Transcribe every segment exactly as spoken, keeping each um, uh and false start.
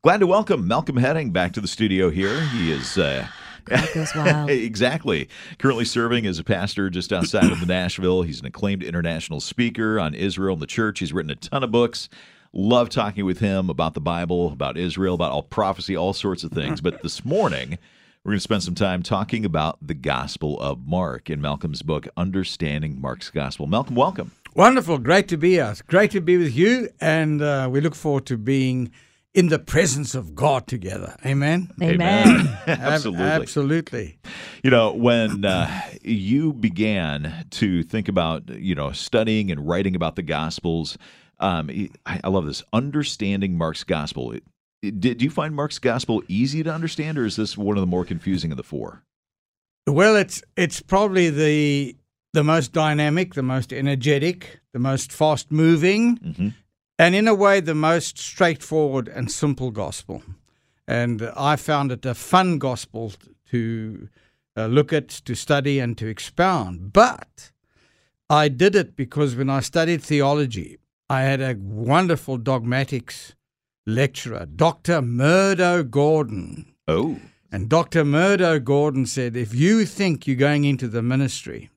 Glad to welcome Malcolm Hedding back to the studio here. He is... Uh, That goes wild. Exactly. Currently serving as a pastor just outside of Nashville. He's an acclaimed international speaker on Israel and the church. He's written a ton of books. Love talking with him about the Bible, about Israel, about all prophecy, all sorts of things. But this morning, we're going to spend some time talking about the Gospel of Mark in Malcolm's book, Understanding Mark's Gospel. Malcolm, welcome. Wonderful. Great to be here. Great to be with you. And uh, we look forward to being in the presence of God together. Amen? Amen. Absolutely. Ab- absolutely. You know, when uh, you began to think about, you know, studying and writing about the Gospels, um, I, I love this, understanding Mark's Gospel. It, it, did you find Mark's Gospel easy to understand, or is this one of the more confusing of the four? Well, it's it's probably the the most dynamic, the most energetic, the most fast-moving, Mm-hmm. and in a way, the most straightforward and simple gospel. And I found it a fun gospel to uh, look at, to study, and to expound. But I did it because when I studied theology, I had a wonderful dogmatics lecturer, Doctor Murdo Gordon. Oh. And Doctor Murdo Gordon said, if you think you're going into the ministry,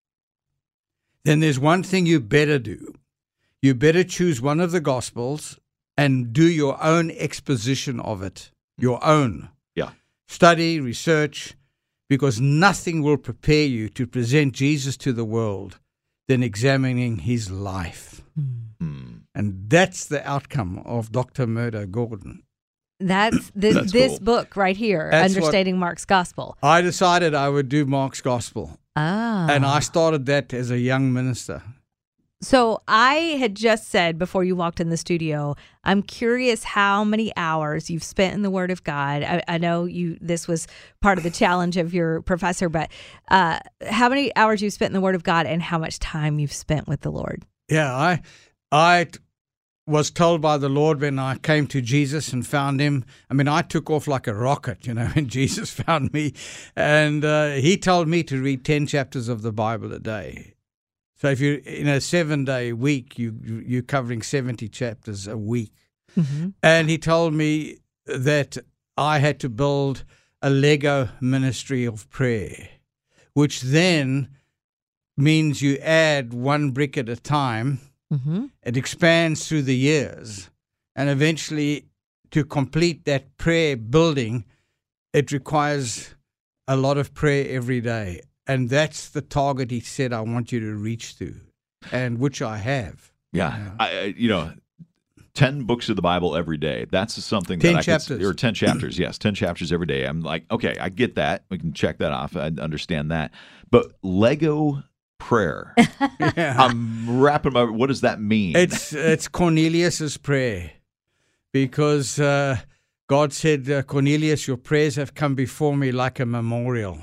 then there's one thing you better do. You better choose one of the Gospels and do your own exposition of it, your own. Yeah. Study, research, because nothing will prepare you to present Jesus to the world than examining his life. Mm. And that's the outcome of Doctor Murdo Gordon. That's this, That's this cool. book right here, That's Understanding Mark's Gospel. I decided I would do Mark's Gospel, Ah. and I started that as a young minister. So I had just said before you walked in the studio, I'm curious how many hours you've spent in the Word of God. I, I know you. This was part of the challenge of your professor, but uh, how many hours you've spent in the Word of God, and how much time you've spent with the Lord? Yeah, I, I t- was told by the Lord when I came to Jesus and found him. I mean, I took off like a rocket, you know, when Jesus found me. And uh, he told me to read ten chapters of the Bible a day. So if you're in a seven-day week, you, you, you're covering seventy chapters a week. Mm-hmm. And he told me that I had to build a Lego ministry of prayer, which then means you add one brick at a time. Mm-hmm. It expands through the years. And eventually, to complete that prayer building, it requires a lot of prayer every day. And that's the target he said, I want you to reach to, and which I have. Yeah. Yeah. I, I- you know, ten books of the Bible every day. That's something ten that I chapters. could, or ten chapters, yes, ten chapters every day. I'm like, okay, I get that. We can check that off. I understand that. But Lego prayer, Yeah. I'm wrapping my, what does that mean? It's it's Cornelius's prayer, because uh, God said, uh, Cornelius, your prayers have come before me like a memorial.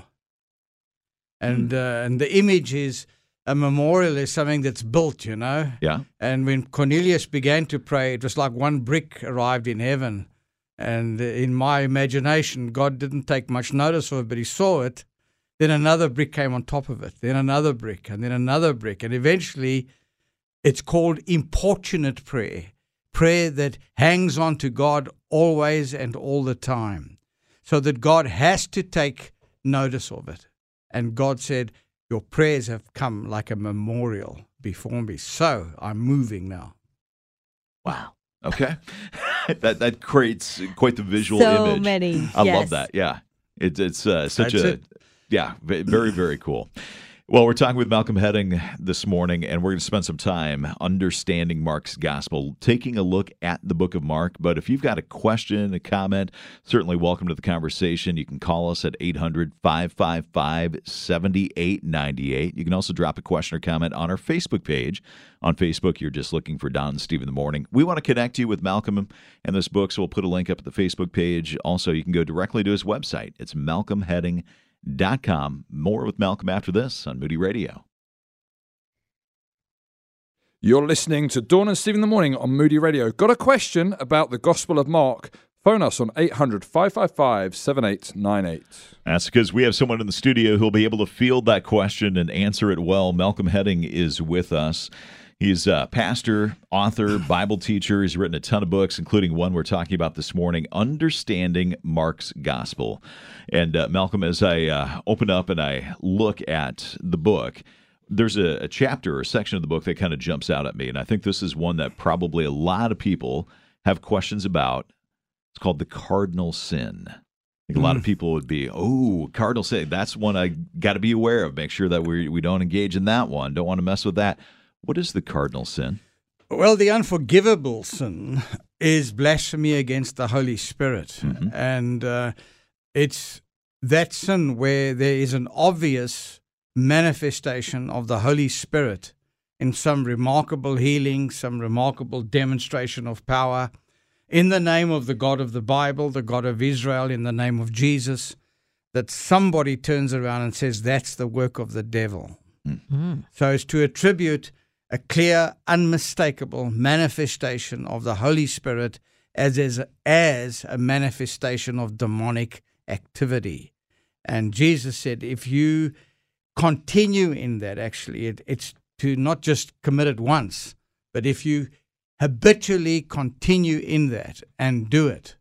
And uh, and the image is, a memorial is something that's built, you know. Yeah. And when Cornelius began to pray, it was like one brick arrived in heaven. And in my imagination, God didn't take much notice of it, but he saw it. Then another brick came on top of it, then another brick, and then another brick. And eventually, it's called importunate prayer, prayer that hangs on to God always and all the time, so that God has to take notice of it. And God said, your prayers have come like a memorial before me. So I'm moving now. Wow. Okay. that that creates quite the visual So image. many. I yes. love that. Yeah. It's it's uh, such That's a it. yeah, ve- very very cool. Well, we're talking with Malcolm Hedding this morning, and we're going to spend some time understanding Mark's Gospel, taking a look at the book of Mark. But if you've got a question, a comment, certainly welcome to the conversation. You can call us at eight hundred, five five five, seven eight nine eight. You can also drop a question or comment on our Facebook page. On Facebook, you're just looking for Don and Steve in the Morning. We want to connect you with Malcolm and this book, so we'll put a link up at the Facebook page. Also, you can go directly to his website. It's malcolm hedding dot com. More with Malcolm after this on Moody Radio. You're listening to Dawn and Steve in the Morning on Moody Radio. Got a question about the Gospel of Mark? Phone us on eight hundred, five five five, seven eight nine eight. That's because we have someone in the studio who'll be able to field that question and answer it well. Malcolm Hedding is with us. He's a pastor, author, Bible teacher. He's written a ton of books, including one we're talking about this morning, Understanding Mark's Gospel. And uh, Malcolm, as I uh, open up and I look at the book, there's a, a chapter or a section of the book that kind of jumps out at me, and I think this is one that probably a lot of people have questions about. It's called the cardinal sin. I think a lot of people would be, oh, cardinal sin, that's one I got to be aware of. Make sure that we we don't engage in that one. Don't want to mess with that. What is the cardinal sin? Well, the unforgivable sin is blasphemy against the Holy Spirit. Mm-hmm. And uh, it's that sin where there is an obvious manifestation of the Holy Spirit in some remarkable healing, some remarkable demonstration of power, in the name of the God of the Bible, the God of Israel, in the name of Jesus, that somebody turns around and says that's the work of the devil. Mm-hmm. So it's to attribute a clear, unmistakable manifestation of the Holy Spirit as, as, as a manifestation of demonic activity. And Jesus said, if you continue in that, actually, it, it's to not just commit it once, but if you habitually continue in that and do it,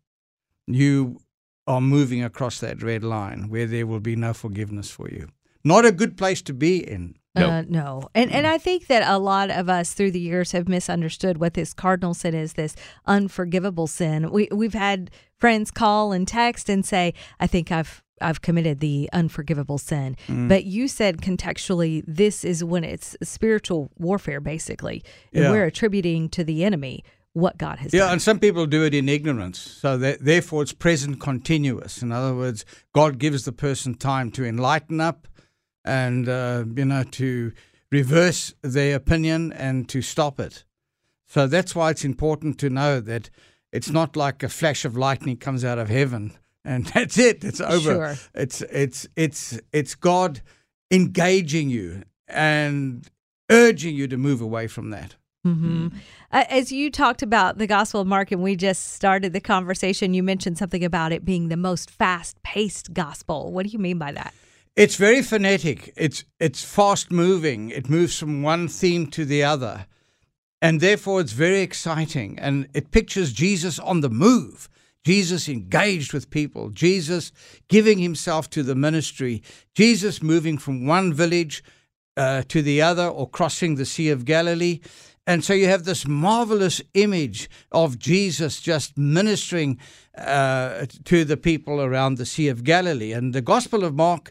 you are moving across that red line where there will be no forgiveness for you. Not a good place to be in. No. Uh, no. And and I think that a lot of us through the years have misunderstood what this cardinal sin is, this unforgivable sin. We, we've had friends call and text and say, I think I've I've committed the unforgivable sin. Mm. But you said contextually, this is when it's spiritual warfare, basically. And yeah. we're attributing to the enemy what God has yeah, done. Yeah, and some people do it in ignorance. So that, therefore, it's present continuous. In other words, God gives the person time to enlighten up and, uh, you know, to reverse their opinion and to stop it. So that's why it's important to know that it's not like a flash of lightning comes out of heaven and that's it. It's over. Sure. It's it's it's it's God engaging you and urging you to move away from that. Mm-hmm. Uh, as you talked about the Gospel of Mark, and we just started the conversation, you mentioned something about it being the most fast-paced gospel. What do you mean by that? It's very frenetic. It's it's fast-moving. It moves from one theme to the other, and therefore it's very exciting. And it pictures Jesus on the move. Jesus engaged with people, Jesus giving himself to the ministry, Jesus moving from one village uh, to the other or crossing the Sea of Galilee. And so you have this marvelous image of Jesus just ministering uh, to the people around the Sea of Galilee. And the Gospel of Mark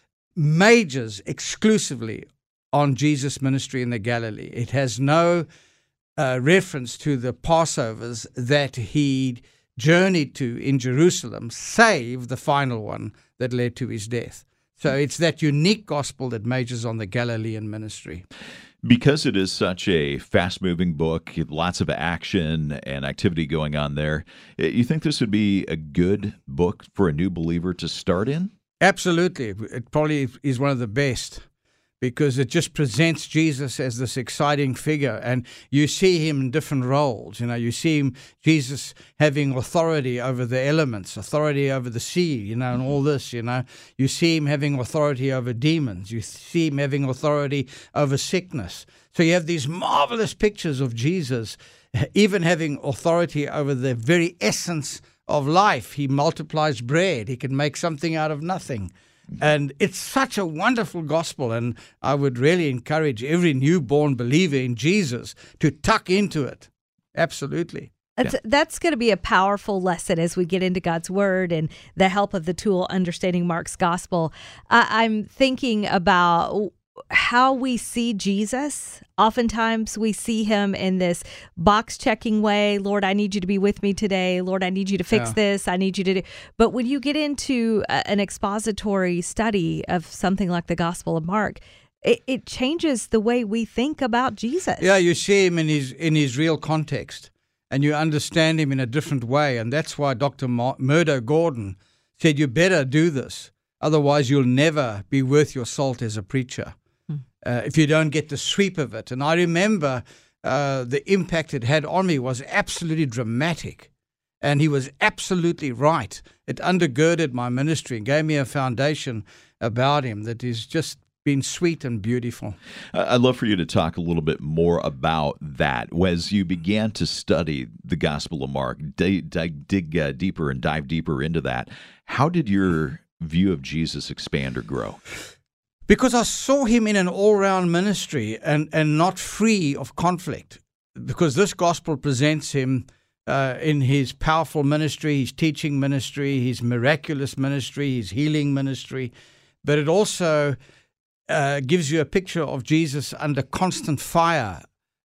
majors exclusively on Jesus' ministry in the Galilee. It has no uh, reference to the Passovers that he journeyed to in Jerusalem, save the final one that led to his death. So it's that unique gospel that majors on the Galilean ministry. Because it is such a fast-moving book, lots of action and activity going on there, you think this would be a good book for a new believer to start in? Absolutely. It probably is one of the best because it just presents Jesus as this exciting figure, and you see him in different roles. You know, you see him, Jesus having authority over the elements, authority over the sea, you know, and all this, you know. You see him having authority over demons. You see him having authority over sickness. So you have these marvelous pictures of Jesus even having authority over the very essence of life. He multiplies bread. He can make something out of nothing. And it's such a wonderful gospel, and I would really encourage every newborn believer in Jesus to tuck into it. Absolutely. That's, Yeah. that's going to be a powerful lesson as we get into God's Word and the help of the tool Understanding Mark's Gospel. Uh, I'm thinking about how we see Jesus. Oftentimes we see him in this box-checking way. Lord, I need you to be with me today. Lord, I need you to fix Yeah. this. I need you to do. But when you get into a, an expository study of something like the Gospel of Mark, it, it changes the way we think about Jesus. Yeah, you see him in his in his real context, and you understand him in a different way. And that's why Doctor Mar- Murdo Gordon said, you better do this. Otherwise, you'll never be worth your salt as a preacher. Uh, if you don't get the sweep of it. And I remember uh, the impact it had on me was absolutely dramatic. And he was absolutely right. It undergirded my ministry and gave me a foundation about him that is just been sweet and beautiful. I'd love for you to talk a little bit more about that. As you began to study the Gospel of Mark, dig, dig, dig uh, deeper and dive deeper into that, how did your view of Jesus expand or grow? Because I saw him in an all-round ministry and, and not free of conflict. Because this gospel presents him uh, in his powerful ministry, his teaching ministry, his miraculous ministry, his healing ministry. But it also uh, gives you a picture of Jesus under constant fire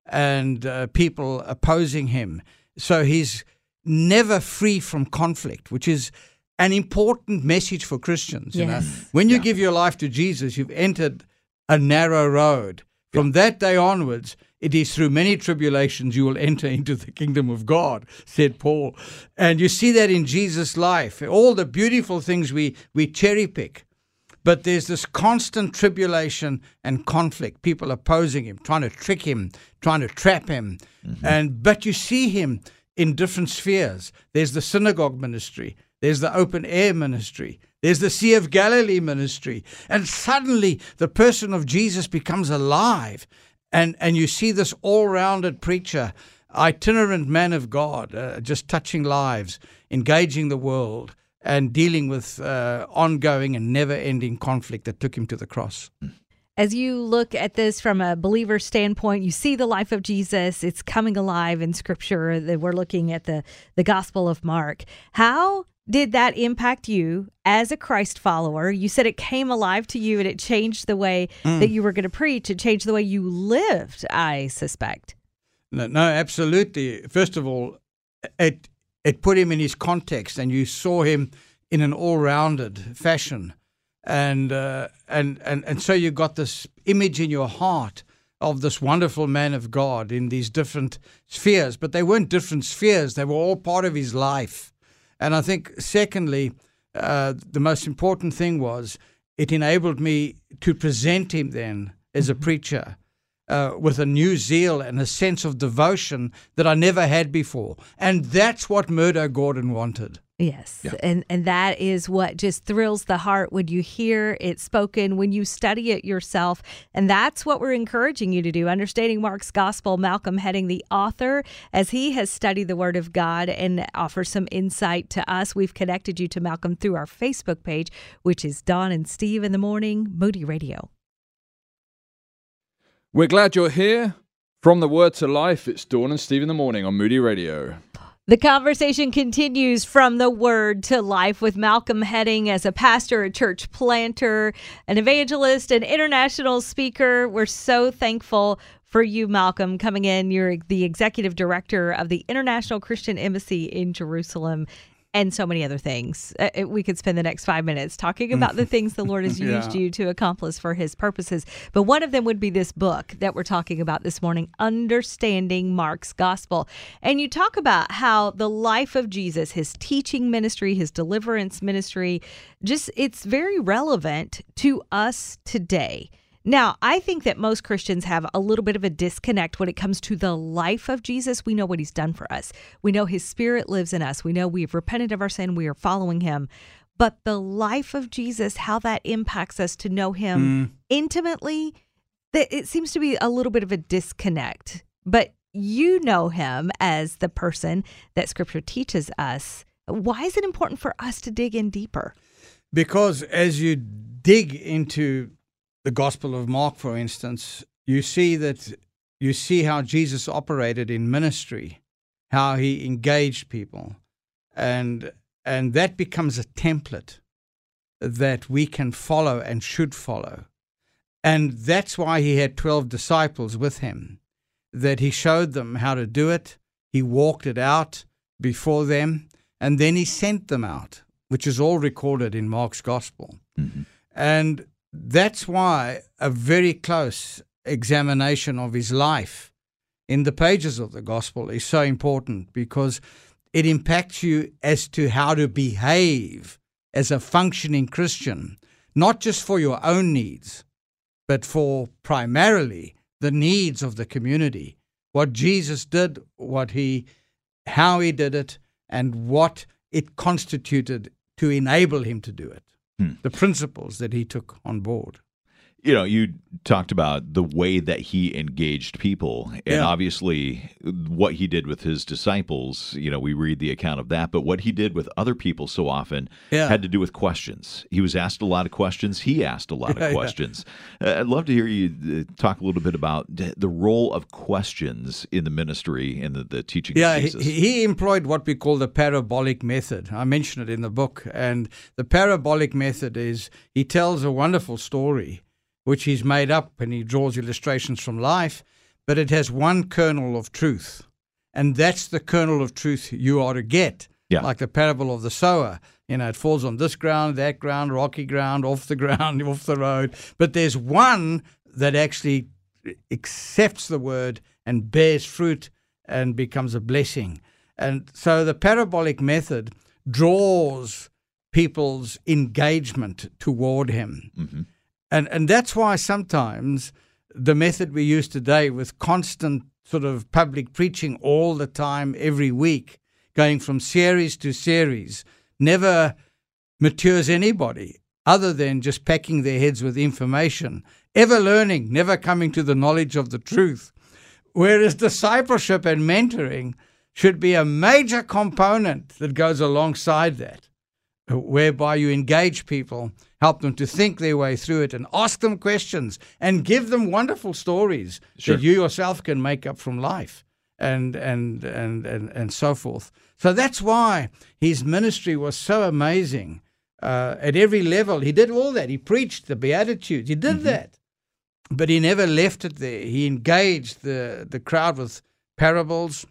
and uh, people opposing him. So he's never free from conflict, which is an important message for Christians. Yes. You know? When you Yeah. give your life to Jesus, you've entered a narrow road. From yeah. that day onwards, it is through many tribulations you will enter into the kingdom of God, said Paul. And you see that in Jesus' life. All the beautiful things we, we cherry pick. But there's this constant tribulation and conflict, people opposing him, trying to trick him, trying to trap him. Mm-hmm. And but you see him in different spheres. There's the synagogue ministry. There's the open air ministry. There's the Sea of Galilee ministry. And suddenly the person of Jesus becomes alive. And, and you see this all-rounded preacher, itinerant man of God, uh, just touching lives, engaging the world, and dealing with uh, ongoing and never-ending conflict that took him to the cross. As you look at this from a believer standpoint, you see the life of Jesus. It's coming alive in Scripture. That we're looking at the, the Gospel of Mark. How did that impact you as a Christ follower? You said it came alive to you and it changed the way mm. that you were going to preach. It changed the way you lived, I suspect. No, no, absolutely. First of all, it it put him in his context, and you saw him in an all-rounded fashion. And uh, and and and so you got this image in your heart of this wonderful man of God in these different spheres. But they weren't different spheres. They were all part of his life. And I think, secondly, uh, the most important thing was it enabled me to present him then as a preacher uh, with a new zeal and a sense of devotion that I never had before. And that's what Murdo Gordon wanted. Yes, Yeah. and and that is what just thrills the heart when you hear it spoken, when you study it yourself. And that's what we're encouraging you to do. Understanding Mark's Gospel, Malcolm Hedding, the author, as he has studied the Word of God and offers some insight to us. We've connected you to Malcolm through our Facebook page, which is Dawn and Steve in the Morning, Moody Radio. We're glad you're here. From the Word to Life, it's Dawn and Steve in the Morning on Moody Radio. The conversation continues from the Word to Life with Malcolm Hedding as a pastor, a church planter, an evangelist, an international speaker. We're so thankful for you, Malcolm, coming in. You're the executive director of the International Christian Embassy in Jerusalem, and so many other things. Uh, we could spend the next five minutes talking about the things the Lord has used Yeah. you to accomplish for his purposes. But one of them would be this book that we're talking about this morning, Understanding Mark's Gospel. And you talk about how the life of Jesus, his teaching ministry, his deliverance ministry, just it's very relevant to us today. Now, I think that most Christians have a little bit of a disconnect when it comes to the life of Jesus. We know what he's done for us. We know his Spirit lives in us. We know we've repented of our sin. We are following him. But the life of Jesus, how that impacts us to know him Mm. intimately, that it seems to be a little bit of a disconnect. But you know him as the person that Scripture teaches us. Why is it important for us to dig in deeper? Because as you dig into the Gospel of Mark, for instance, you see that you see how Jesus operated in ministry, how he engaged people, and and that becomes a template that we can follow and should follow. And that's why he had twelve disciples with him, that he showed them how to do it, he walked it out before them, and then he sent them out, which is all recorded in Mark's Gospel. Mm-hmm. And that's why a very close examination of his life in the pages of the Gospel is so important, because it impacts you as to how to behave as a functioning Christian, not just for your own needs, but for primarily the needs of the community. What Jesus did, what he, how he did it, and what it constituted to enable him to do it. Hmm. The principles that he took on board. You know, you talked about the way that he engaged people, and Yeah. obviously what he did with his disciples, you know, we read the account of that, but what he did with other people so often Yeah. had to do with questions. He was asked a lot of questions. He asked a lot Yeah, of yeah. questions. Uh, I'd love to hear you uh, talk a little bit about d- the role of questions in the ministry and the, the teaching Yeah, of he, Jesus. he employed what we call the parabolic method. I mention it in the book. And the parabolic method is he tells a wonderful story, which he's made up, and he draws illustrations from life, but it has one kernel of truth. And that's the kernel of truth you are to get. Yeah. Like the parable of the sower. You know, it falls on this ground, that ground, rocky ground, off the ground, off the road. But there's one that actually accepts the word and bears fruit and becomes a blessing. And so the parabolic method draws people's engagement toward him. Mhm. And and that's why sometimes the method we use today with constant sort of public preaching all the time, every week, going from series to series, never matures anybody other than just packing their heads with information, ever learning, never coming to the knowledge of the truth. Whereas discipleship and mentoring should be a major component that goes alongside that, whereby you engage people, help them to think their way through it, and ask them questions, and give them wonderful stories Sure. that you yourself can make up from life, and and and and and so forth. So that's why his ministry was so amazing uh, at every level. He did all that. He preached the Beatitudes. He did that, but he never left it there. He engaged the the crowd with parables,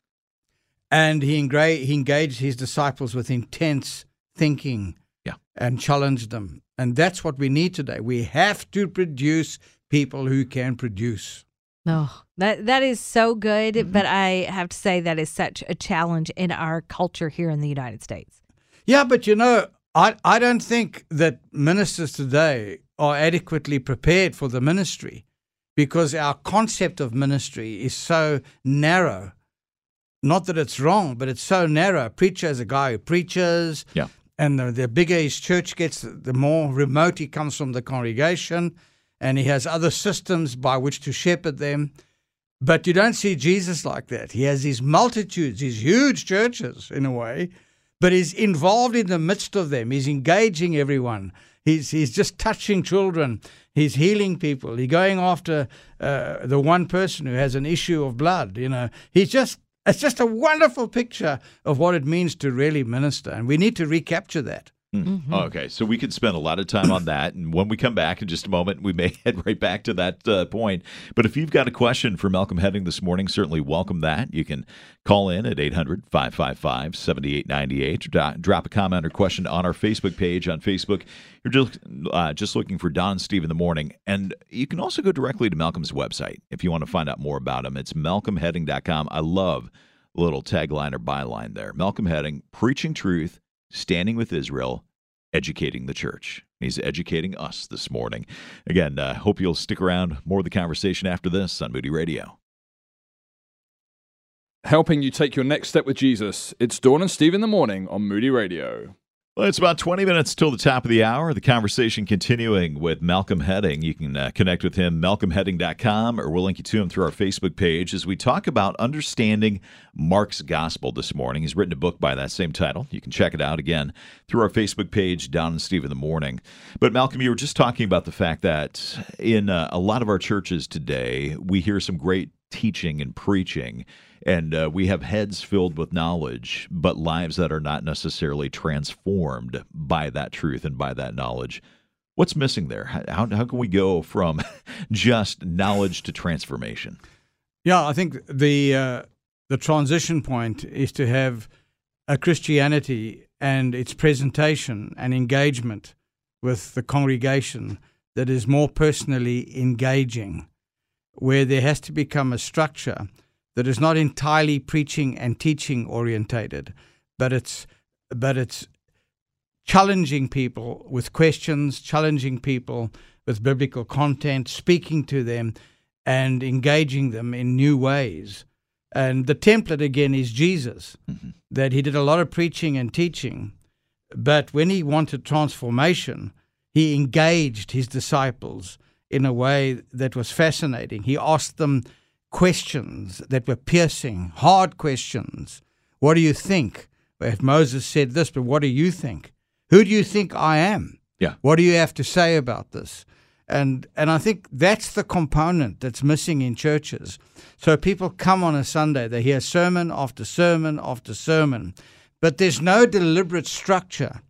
and he engra- he engaged his disciples with intense thinking. Yeah. And challenge them. And that's what we need today. We have to produce people who can produce. No, that that is so good, Mm-hmm. but I have to say that is such a challenge in our culture here in the United States. Yeah, but you know, I, I don't think that ministers today are adequately prepared for the ministry, because our concept of ministry is so narrow. Not that it's wrong, but it's so narrow. A preacher is a guy who preaches. Yeah. And the, the bigger his church gets, the more remote he comes from the congregation, and he has other systems by which to shepherd them. But you don't see Jesus like that. He has these multitudes, these huge churches in a way, but he's involved in the midst of them. He's engaging everyone. He's he's just touching children. He's healing people. He's going after uh, the one person who has an issue of blood. You know, he's just It's just a wonderful picture of what it means to really minister, and we need to recapture that. Mm. Okay, so we could spend a lot of time on that, and when we come back in just a moment, we may head right back to that uh, point. But if you've got a question for Malcolm Hedding this morning, certainly welcome that. You can call in at eight hundred, five five five, seven eight nine eight, or drop a comment or question on our Facebook page. On Facebook, you're just, uh, just looking for Don and Steve in the Morning, and you can also go directly to Malcolm's website if you want to find out more about him. It's malcolm hedding dot com. I love the little tagline or byline there. Malcolm Hedding, preaching truth, standing with Israel, educating the church. He's educating us this morning. Again, I uh, hope you'll stick around. More of the conversation after this on Moody Radio. Helping you take your next step with Jesus. It's Dawn and Steve in the Morning on Moody Radio. Well, it's about twenty minutes till the top of the hour. The conversation continuing with Malcolm Hedding. You can uh, connect with him, malcolm hedding dot com, or we'll link you to him through our Facebook page as we talk about understanding Mark's gospel this morning. He's written a book by that same title. You can check it out again through our Facebook page, Don and Steve in the Morning. But Malcolm, you were just talking about the fact that in uh, a lot of our churches today, we hear some great teaching and preaching, and uh, we have heads filled with knowledge, but lives that are not necessarily transformed by that truth and by that knowledge. What's missing there? How, how can we go from just knowledge to transformation? Yeah, I think the uh, the transition point is to have a Christianity and its presentation and engagement with the congregation that is more personally engaging, where there has to become a structure that is not entirely preaching and teaching orientated, but it's but it's challenging people with questions, challenging people with biblical content, speaking to them and engaging them in new ways. And the template again is Jesus, mm-hmm. that he did a lot of preaching and teaching, but when he wanted transformation, he engaged his disciples in a way that was fascinating. He asked them questions that were piercing, hard questions. What do you think? Well, Moses said this, but what do you think? Who do you think I am? Yeah. What do you have to say about this? And and I think that's the component that's missing in churches. So people come on a Sunday, they hear sermon after sermon after sermon, but there's no deliberate structure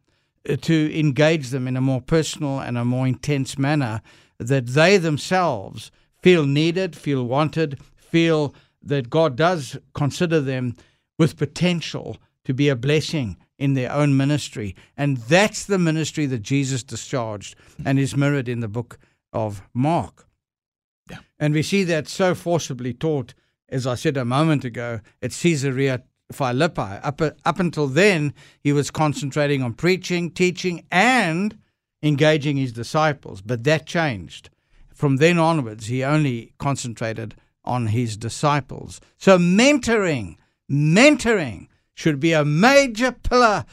to engage them in a more personal and a more intense manner that they themselves feel needed, feel wanted, feel that God does consider them with potential to be a blessing in their own ministry. And that's the ministry that Jesus discharged and is mirrored in the book of Mark. Yeah. And we see that so forcibly taught, as I said a moment ago, at Caesarea Philippi. Up, up until then, he was concentrating on preaching, teaching, and engaging his disciples. But that changed. From then onwards, he only concentrated on his disciples. So mentoring, mentoring should be a major pillar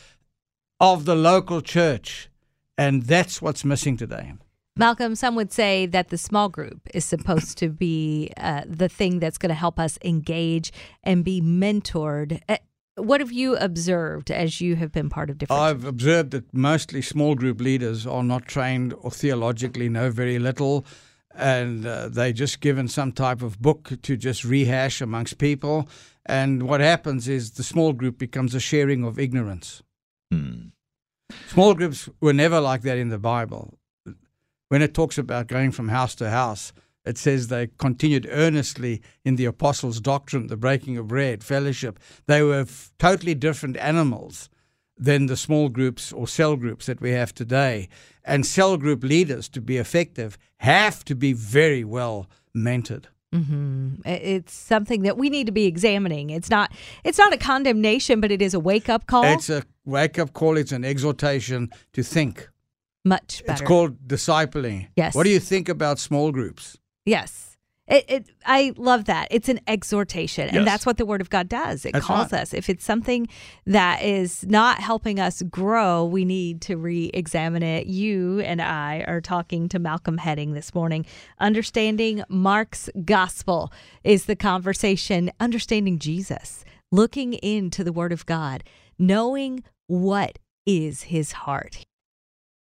of the local church. And that's what's missing today. Malcolm, some would say that the small group is supposed to be uh, the thing that's going to help us engage and be mentored. Uh, what have you observed as you have been part of different? I've observed that mostly small group leaders are not trained or theologically know very little, and uh, they're just given some type of book to just rehash amongst people. And what happens is the small group becomes a sharing of ignorance. Hmm. Small groups were never like that in the Bible. When it talks about going from house to house, it says they continued earnestly in the apostles' doctrine, the breaking of bread, fellowship. They were f- totally different animals than the small groups or cell groups that we have today. And cell group leaders, to be effective, have to be very well mentored. Mm-hmm. It's something that we need to be examining. It's not it's not a condemnation, but it is a wake-up call. It's a wake-up call. It's an exhortation to think. Much better. It's called discipling. Yes. What do you think about small groups? Yes. It, it, I love that. It's an exhortation, and Yes. that's what the Word of God does. It That's calls right. us. If it's something that is not helping us grow, we need to re-examine it. You and I are talking to Malcolm Hedding this morning. Understanding Mark's Gospel is the conversation. Understanding Jesus, looking into the Word of God, knowing what is His heart.